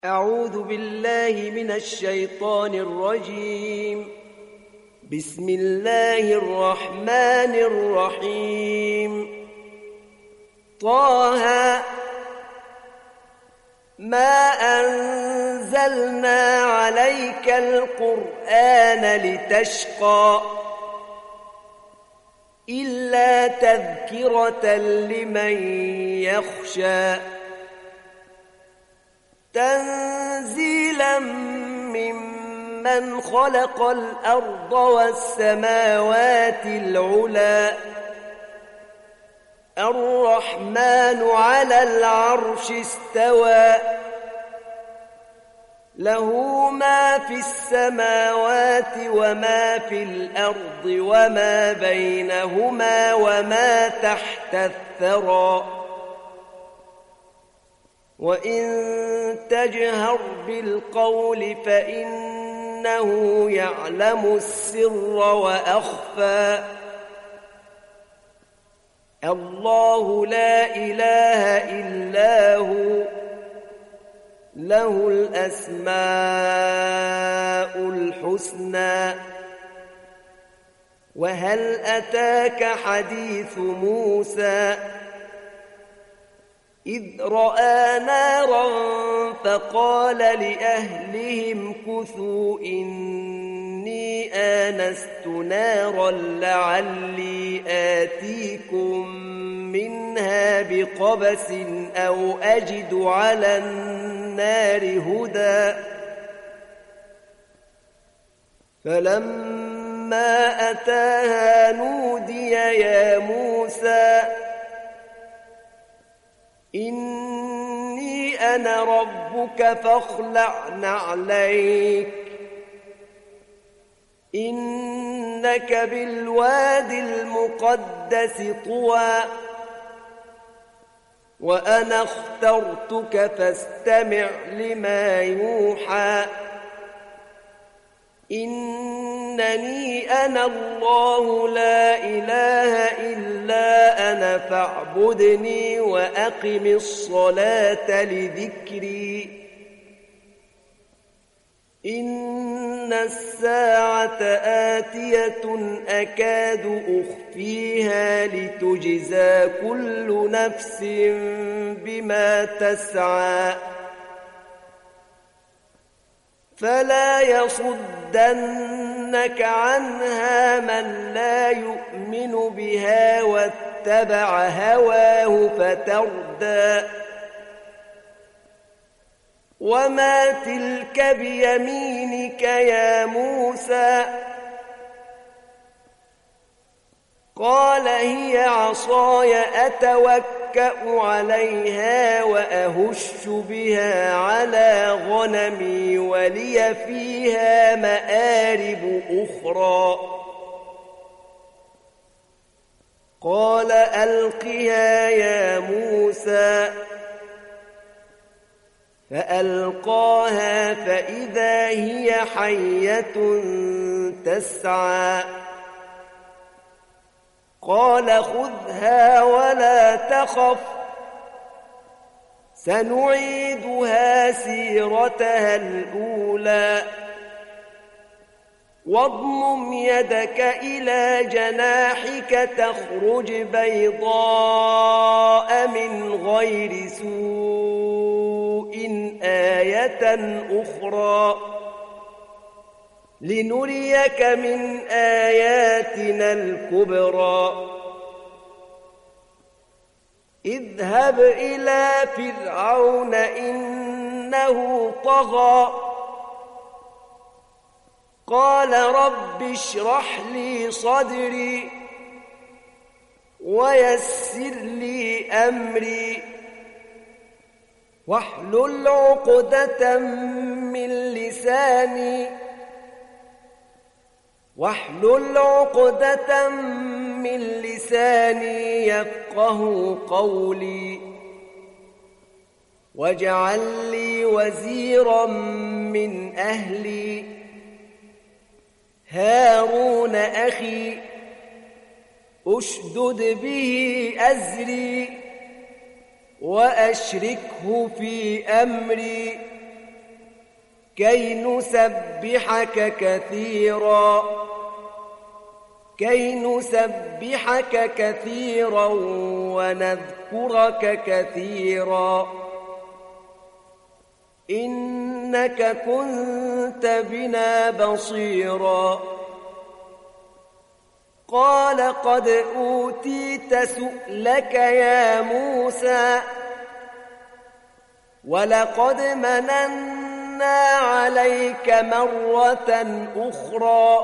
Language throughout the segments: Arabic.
أعوذ بالله من الشيطان الرجيم. بسم الله الرحمن الرحيم. طه ما أنزلنا عليك القرآن لتشقى إلا تذكرة لمن يخشى تنزيلا ممن خلق الأرض والسماوات العلى الرحمن على العرش استوى له ما في السماوات وما في الأرض وما بينهما وما تحت الثرى وإن تجهر بالقول فإنه يعلم السر وأخفى الله لا إله إلا هو له الأسماء الحسنى وهل أتاك حديث موسى إذ رأى نارا فقال لأهلهم كثوا إني آنست نارا لعلي آتيكم منها بقبس أو أجد على النار هدى فلما أتاها نودي يا موسى إني أنا ربك فاخلع نعليك إنك بالوادي المقدس طوى وأنا اخترتك فاستمع لما يوحى إنني أنا الله لا إله إلا أنا فاعبدني وأقم الصلاة لذكري إن الساعة آتية أكاد أخفيها لتجزى كل نفس بما تسعى فلا يصدنك عنها من لا يؤمن بها واتبع هواه فتردى وما تلك بيمينك يا موسى قال هي عصاي أتوكأ عليها وأهش بها على غنمي ولي فيها مآرب أخرى قال ألقها يا موسى فألقاها فإذا هي حية تسعى قال خذها ولا تخف سنعيدها سيرتها الأولى واضمم يدك إلى جناحك تخرج بيضاء من غير سوء آية أخرى لنريك من آياتنا الكبرى اذهب إلى فرعون إنه طغى قال رب اشرح لي صدري ويسر لي أمري واحلل عقدة من لساني يفقه قولي واجعل لي وزيرا من أهلي هارون أخي أشدد به أزري وأشركه في أمري كي نسبحك كثيرا ونذكرك كثيرا إنك كنت بنا بصيرا قال قد أوتيت سؤلك يا موسى ولقد مننا عليك مرة أخرى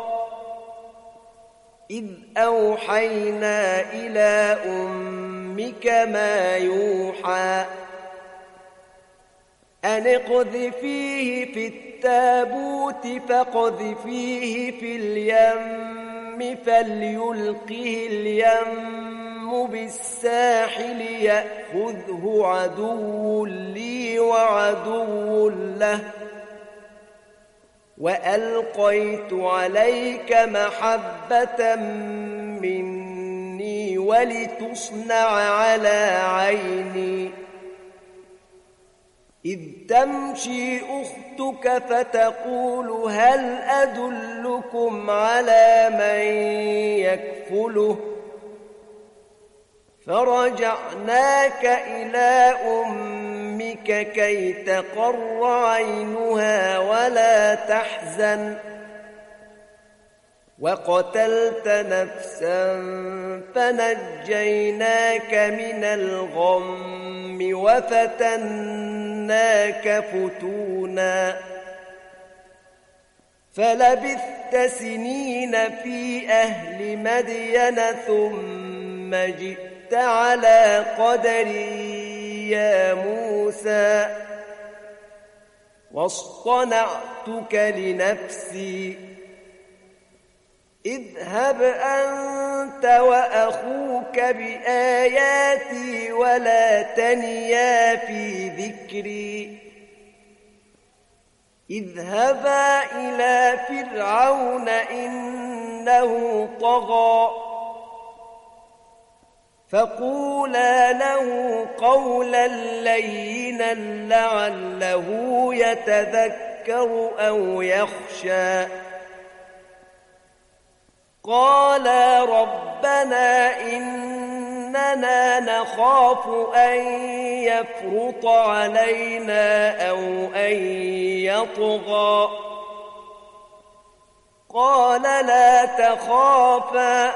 إذ أوحينا إلى أمك ما يوحى أن اقذفيه في التابوت فاقذفيه في اليم فليلقه اليم بالساحل يأخذه عدو لي وعدو له وألقيت عليك محبة مني ولتصنع على عيني إذ تمشي أختك فتقول هل أدلكم على من يكفله فرجعناك إلى أمك كي تقر عينها ولا تحزن وقتلت نفسا فنجيناك من الغم وفتناك فتونا فلبثت سنين في أهل مدين ثم جئت على قدري يا موسى واصطنعتك لنفسي اذهب أنت وأخوك بآياتي ولا تنيا في ذكري اذهبا إلى فرعون إنه طغى فقولا له قولا لينا لعله يتذكر أو يخشى قالا ربنا إننا نخاف أن يفرط علينا أو أن يطغى قال لا تخافا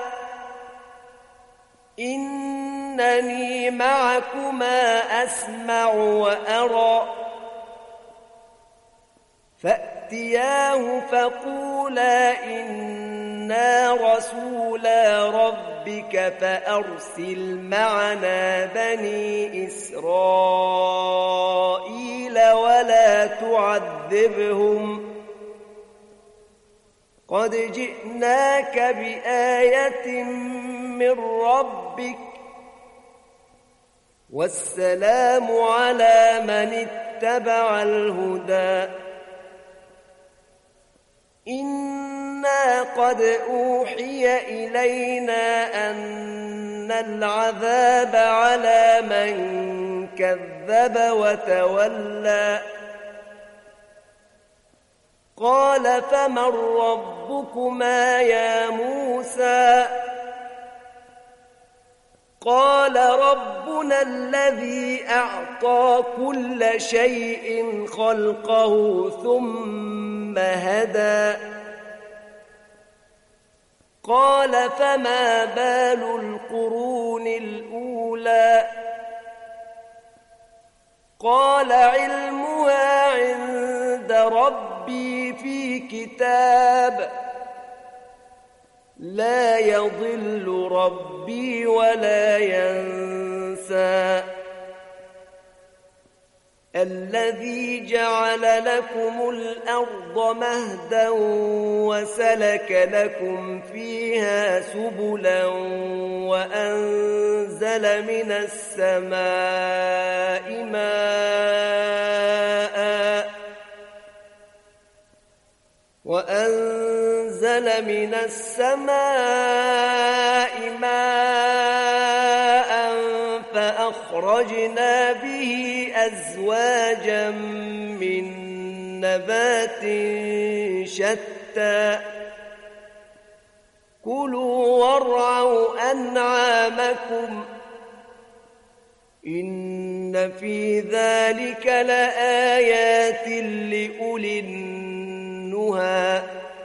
إنني معكما أسمع وأرى فأتياه فقولا إنا رسولا ربك فأرسل معنا بني إسرائيل ولا تعذبهم قد جئناك بآية من ربك والسلام على من اتبع الهدى إنا قد أوحي إلينا أن العذاب على من كذب وتولى قال فمن ربكما يا موسى قال ربنا الذي أعطى كل شيء خلقه ثم هدى قال فما بال القرون الأولى قال علمها عند ربي في كتاب لا يضل ربي ولا ينسى الذي جعل لكم الأرض مهدا وسلك لكم فيها سبلا وأنزل من السماء ماء فأخرجنا به أزواجا من نبات شتى كلوا وارعوا أنعامكم إن في ذلك لآيات لأولي النهى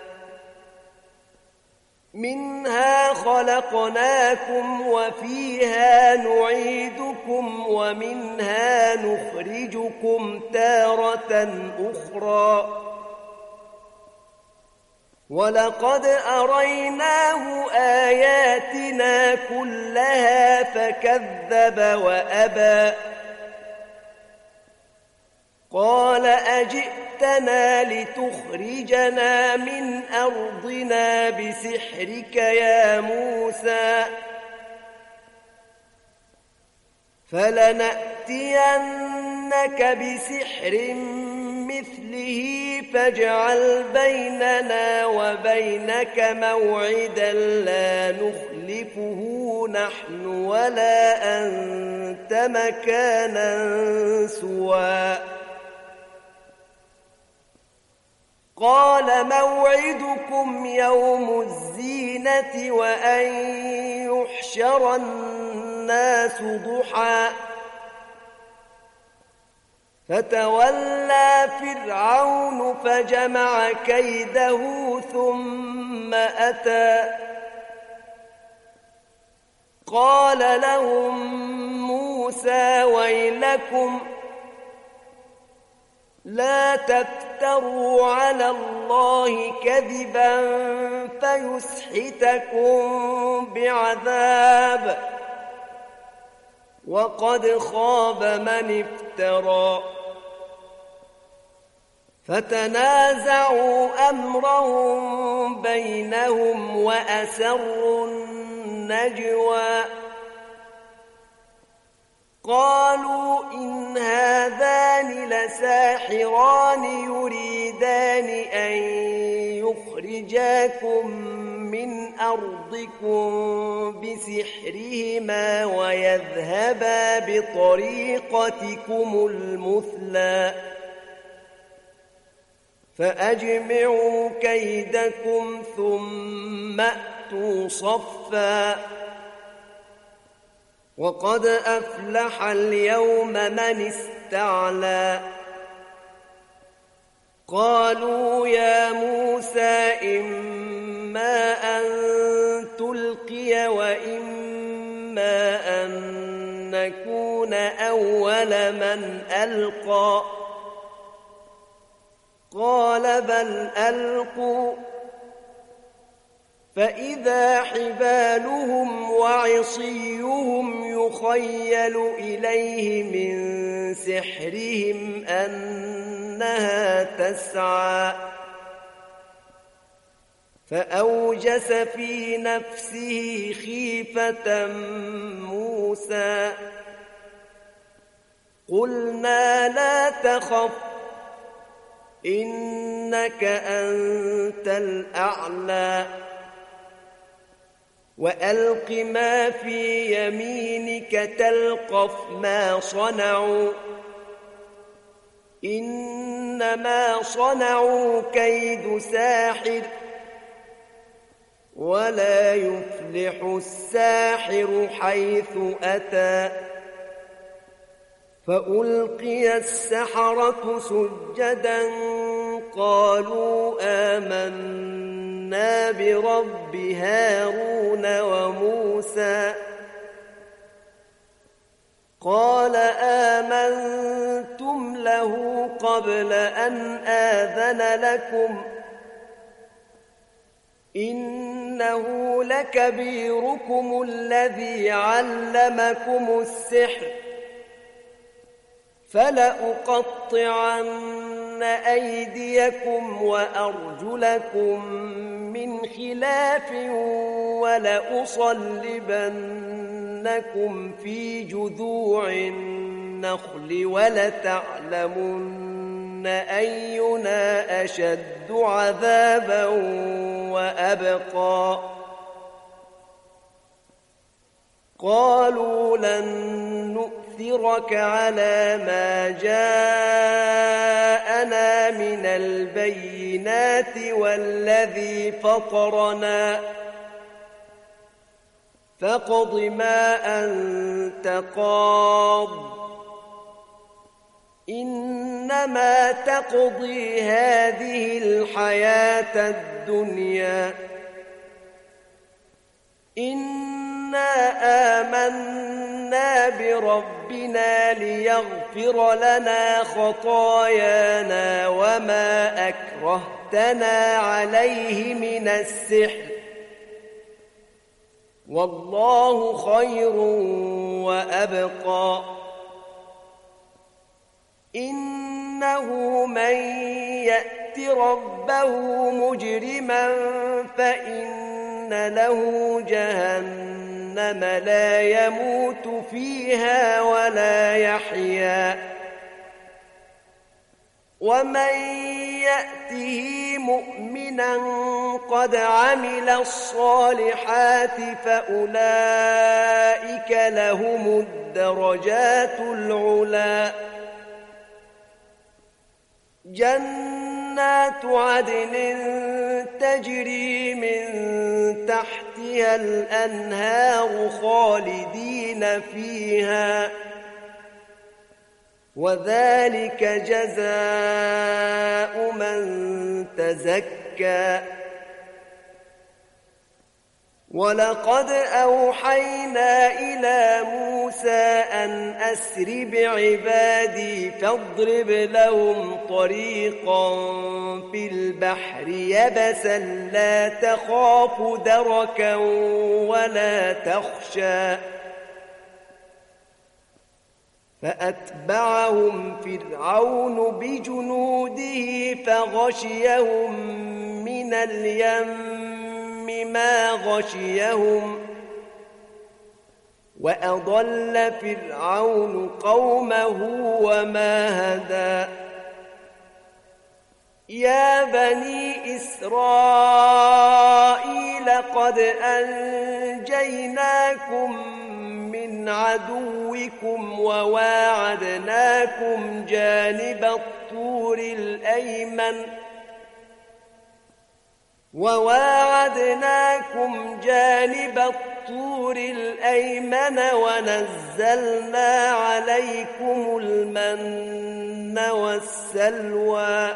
منها خلقناكم وفيها نعيدكم ومنها نخرجكم تارة أخرى ولقد أريناه آياتنا كلها فكذب وأبى قال أجئتنا لتخرجنا من أرضنا بسحرك يا موسى فلنأتينك بسحر مثله فاجعل بيننا وبينك موعدا لا نخلفه نحن ولا أنت مكانا سوى قال موعدكم يوم الزينة وأن يحشر الناس ضحى فتولى فرعون فجمع كيده ثم أتى قال لهم موسى ويلكم لا تفتروا على الله كذبا فيسحتكم بعذاب وقد خاب من افترى فتنازعوا أمرهم بينهم وأسروا النجوى قالوا إن هذان لساحران يريدان أن يخرجاكم من أرضكم بسحرهما ويذهبا بطريقتكم المثلى فأجمعوا كيدكم ثم أتوا صفا وقد أفلح اليوم من استعلى قالوا يا موسى إما أن تلقي وإما أن نكون أول من ألقى قال بل ألقوا فإذا حبالهم وعصيهم يخيل إليه من سحرهم أنها تسعى فأوجس في نفسه خيفة موسى قلنا لا تخف إنك أنت الأعلى وألق ما في يمينك تلقف ما صنعوا إنما صنعوا كيد ساحر ولا يفلح الساحر حيث أتى فألقي السحرة سجدا قالوا آمنا برب هارون وموسى قال آمنتم له قبل أن آذن لكم إنه لكبيركم الذي علمكم السحر فلأقطعن أيديكم وأرجلكم من خلاف ولأصلبنكم في جذوع النخل ولتعلمن أينا أشد عذابا وأبقى قالوا لن نؤمن لنؤثرك على ما جاءنا من البينات والذي فطرنا فاقض ما أنت قاض إنما تقضي هذه الحياة الدنيا إنا آمنا بربنا ليغفر لنا خطايانا وما أكرهتنا عليه من السحر والله خير وأبقى إنه من يأت ربه مجرما فإن له جهنم لا يموت فيها ولا يحيا ومن يأته مؤمنا قد عمل الصالحات فأولئك لهم الدرجات العلى جنات عدن تجري من تحتها الأنهار خالدين فيها وذلك جزاء من تزكى ولقد أوحينا إلى موسى أن أسر بعبادي فاضرب لهم طريقا في البحر يبسا لا تخاف دركا ولا تخشى فأتبعهم فرعون بجنوده فغشيهم من اليم ما غشيهم وأضل فرعون قومه وما هدى يا بني إسرائيل قد أنجيناكم من عدوكم وواعدناكم جانب الطور الأيمن ونزلنا عليكم المن والسلوى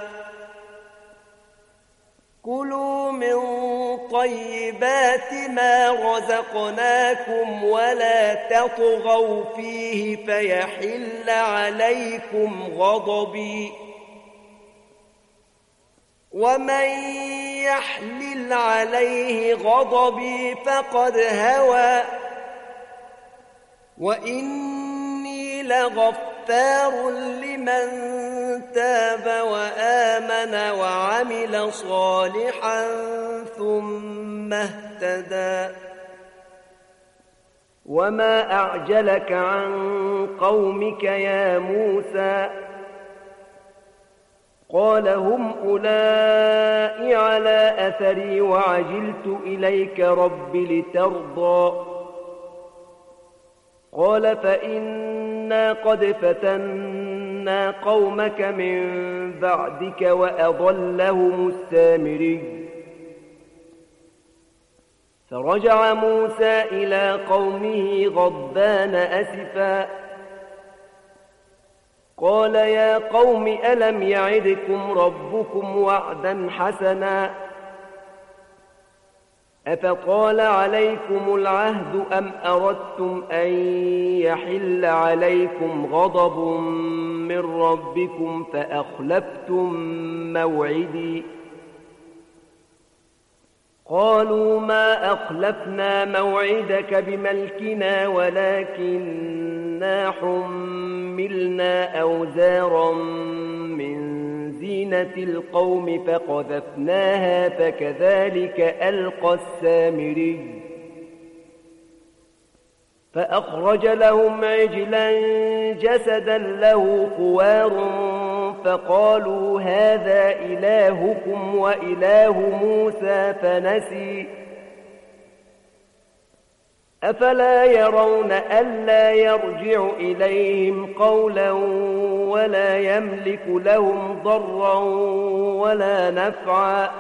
كلوا من طيبات ما رزقناكم ولا تطغوا فيه فيحل عليكم غضبي ومن يحلل عليه غضبي فقد هوى وإني لغفار لمن تاب وآمن وعمل صالحا ثم اهتدى وما أعجلك عن قومك يا موسى قال هم أولئك على أثري وعجلت إليك رب لترضى قال فإنا قد فتنا قومك من بعدك وأضلهم السامري فرجع موسى إلى قومه غضبان أسفا قال يا قوم ألم يعدكم ربكم وعدا حسنا أفطال عليكم العهد أم أردتم أن يحل عليكم غضب من ربكم فأخلفتم موعدي قالوا ما أخلفنا موعدك بملكنا ولكننا حملنا أوزارا من زينة القوم فقذفناها فكذلك ألقى السامري فأخرج لهم عجلا جسدا له خوار فقالوا هذا إلهكم وإله موسى فنسي أفلا يرون ألا يرجع إليهم قولا ولا يملك لهم ضرا ولا نفعا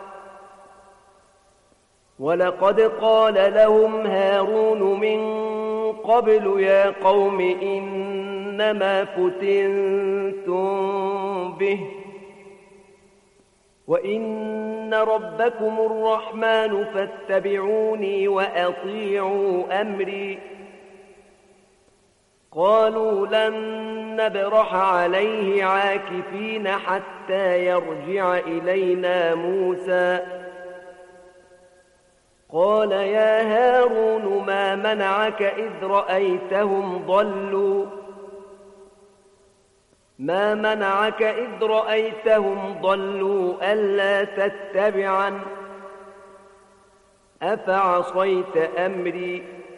ولقد قال لهم هارون من قبل يا قوم إنما فتنتم به وإن ربكم الرحمن فاتبعوني وأطيعوا أمري قالوا لن نبرح عليه عاكفين حتى يرجع إلينا موسى قال يا هارون ما منعك إذ رأيتهم ضلوا ألا تتبعن أفعصيت أمري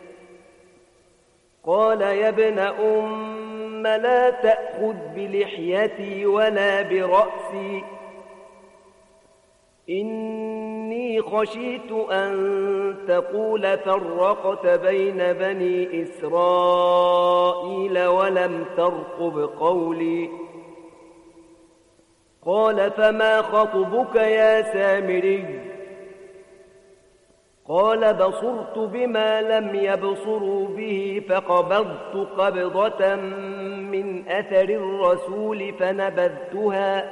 قال يا ابن أم لا تأخذ بلحيتي ولا برأسي إني خشيت أن تقول فرقت بين بني إسرائيل ولم ترقب قولي قال فما خطبك يا سامري قال بصرت بما لم يبصروا به فقبضت قبضة من أثر الرسول فنبذتها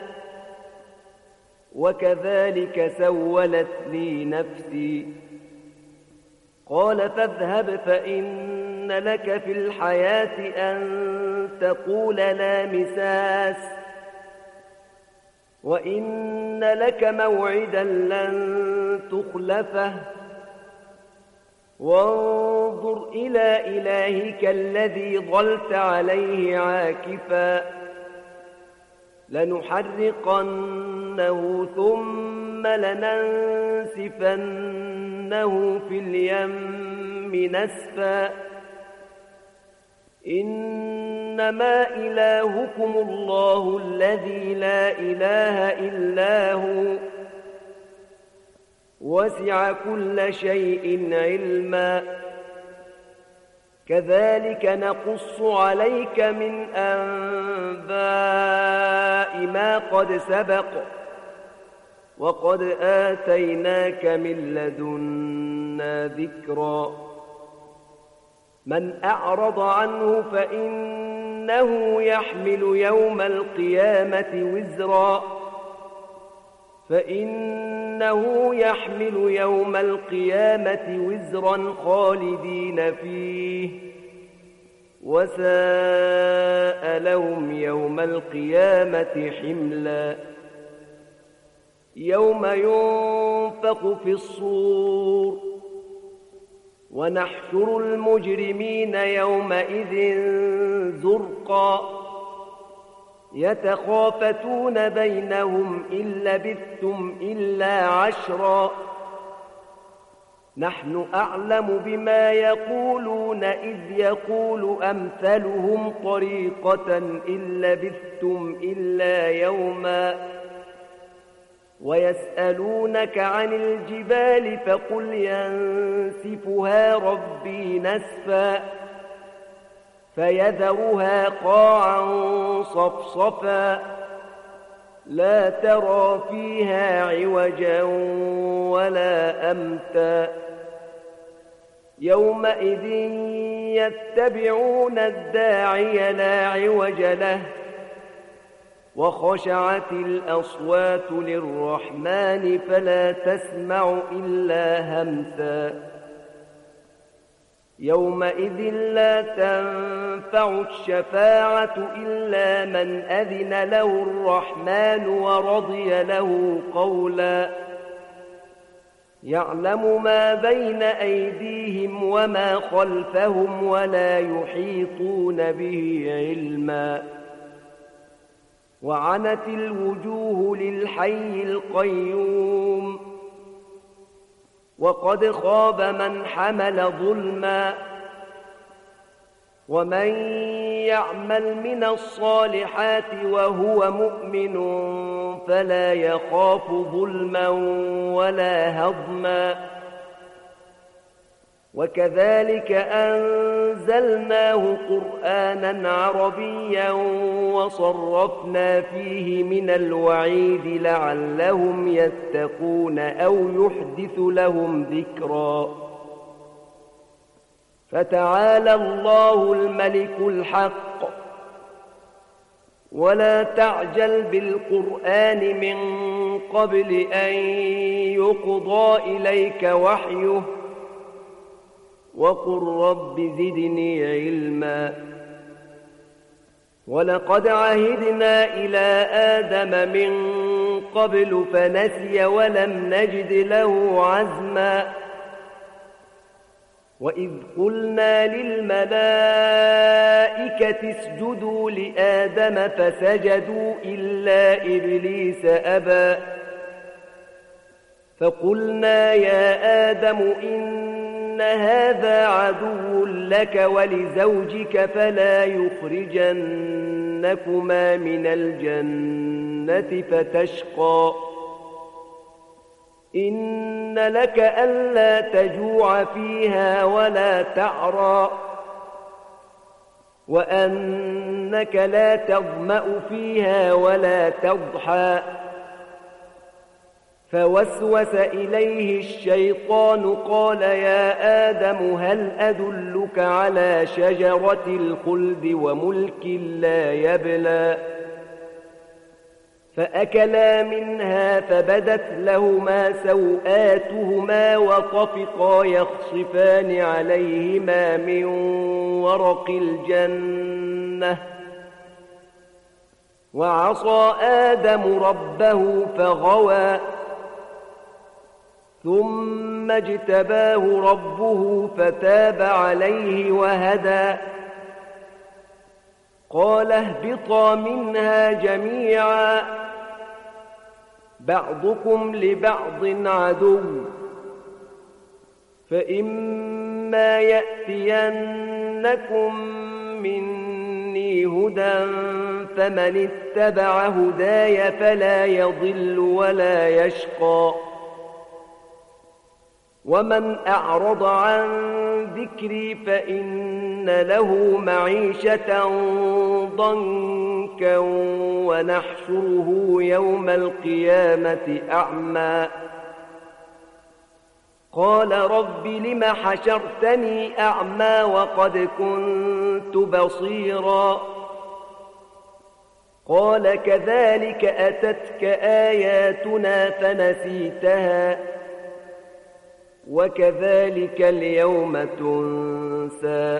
وكذلك سولت لي نفسي قال فاذهب فإن لك في الحياة أن تقول لا مساس وإن لك موعدا لن تخلفه وانظر إلى إلهك الذي ظلت عليه عاكفا لنحرقنه ثم لننسفنه في اليم نسفا إنما إلهكم الله الذي لا إله إلا هو وسع كل شيء علما كذلك نقص عليك من أنباء ما قد سبق وقد آتيناك من لدنا ذكرا من أعرض عنه فإنه يحمل يوم القيامة وزرا خالدين فيه وساء لهم يوم القيامة حملا يوم ينفخ في الصور ونحشر المجرمين يومئذ زرقا يتخافتون بينهم إن لبثتم إلا عشرا نحن أعلم بما يقولون إذ يقول أمثلهم طريقة إن لبثتم إلا يوما ويسألونك عن الجبال فقل ينسفها ربي نسفا فيذرها قاعا صفصفا لا ترى فيها عوجا ولا أمتا يومئذ يتبعون الداعي لا عوج له وخشعت الأصوات للرحمن فلا تسمع إلا همسا يومئذ لا تنفع الشفاعة إلا من أذن له الرحمن ورضي له قولا يعلم ما بين أيديهم وما خلفهم ولا يحيطون به علما وعنت الوجوه للحي القيوم وقد خاب من حمل ظلما ومن يعمل من الصالحات وهو مؤمن فلا يخاف ظلما ولا هضما وكذلك أنزلناه قرآنا عربيا وصرفنا فيه من الوعيد لعلهم يتقون أو يحدث لهم ذكرا فتعالى الله الملك الحق ولا تعجل بالقرآن من قبل أن يقضى إليك وحيه وقل رب زدني علما ولقد عهدنا إلى آدم من قبل فنسي ولم نجد له عزما وإذ قلنا للملائكة اسجدوا لآدم فسجدوا إلا إبليس أبى فقلنا يا آدم إن هذا عدو لك ولزوجك فلا يخرجنكما من الجنة فتشقى إن لك ألا تجوع فيها ولا تعرى وأنك لا تظمأ فيها ولا تضحى فوسوس إليه الشيطان قال يا آدم هل أدلك على شجرة الخلد وملك لا يبلى فأكلا منها فبدت لهما سوآتهما وطفقا يخصفان عليهما من ورق الجنة وعصى آدم ربه فغوى ثم اجتباه ربه فتاب عليه وهدى قال اهبطا منها جميعا بعضكم لبعض عدو فإما يأتينكم مني هدى فمن اتبع هداي فلا يضل ولا يشقى ومن أعرض عن ذكري فإن له معيشة ضنكا ونحشره يوم القيامة أعمى قال رب لم حشرتني أعمى وقد كنت بصيرا قال كذلك أتتك آياتنا فنسيتها وكذلك اليوم تنسى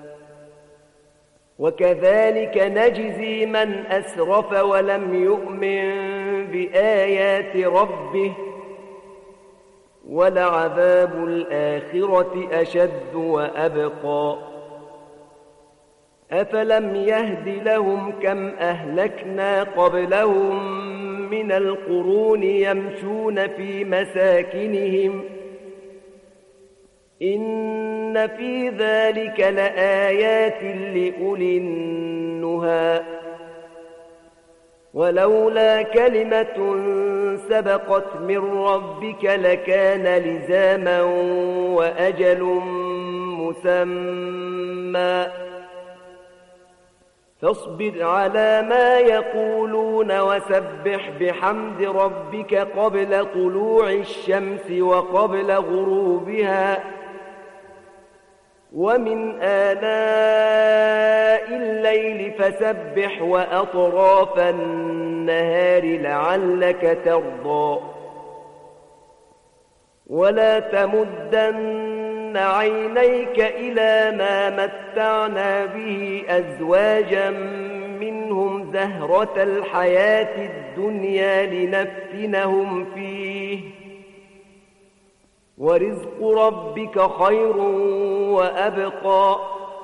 وكذلك نجزي من أسرف ولم يؤمن بآيات ربه ولعذاب الآخرة أشد وأبقى أفلم يهد لهم كم أهلكنا قبلهم من القرون يمشون في مساكنهم إن في ذلك لآيات لأولي النهى ولولا كلمة سبقت من ربك لكان لزاما وأجل مسمى فاصبر على ما يقولون وسبح بحمد ربك قبل طلوع الشمس وقبل غروبها ومن آلاء الليل فسبح وأطراف النهار لعلك ترضى ولا تمدن عينيك إلى ما متعنا به أزواجا منهم زهرة الحياة الدنيا لنفتنهم فيه ورزق ربك خير وأبقى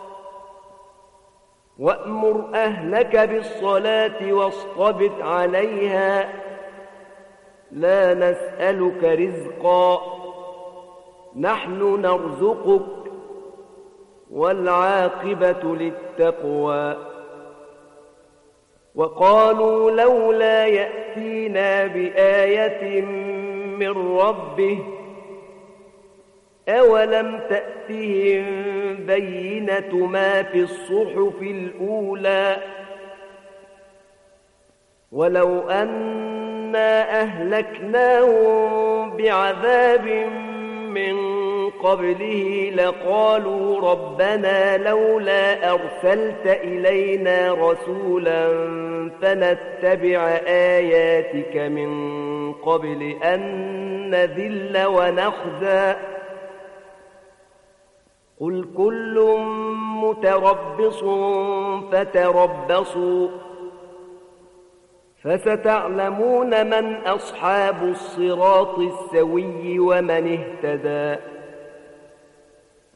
وأمر أهلك بالصلاة واصطبر عليها لا نسألك رزقا نحن نرزقك والعاقبة للتقوى وقالوا لولا يأتينا بآية من ربه أولم تأتهم بينة ما في الصحف الأولى ولو أنا أهلكناهم بعذاب من قبله لقالوا ربنا لولا أرسلت إلينا رسولا فنتبع آياتك من قبل أن نذل ونخزى قل كل متربص فتربصوا فستعلمون من أصحاب الصراط السوي ومن اهتدى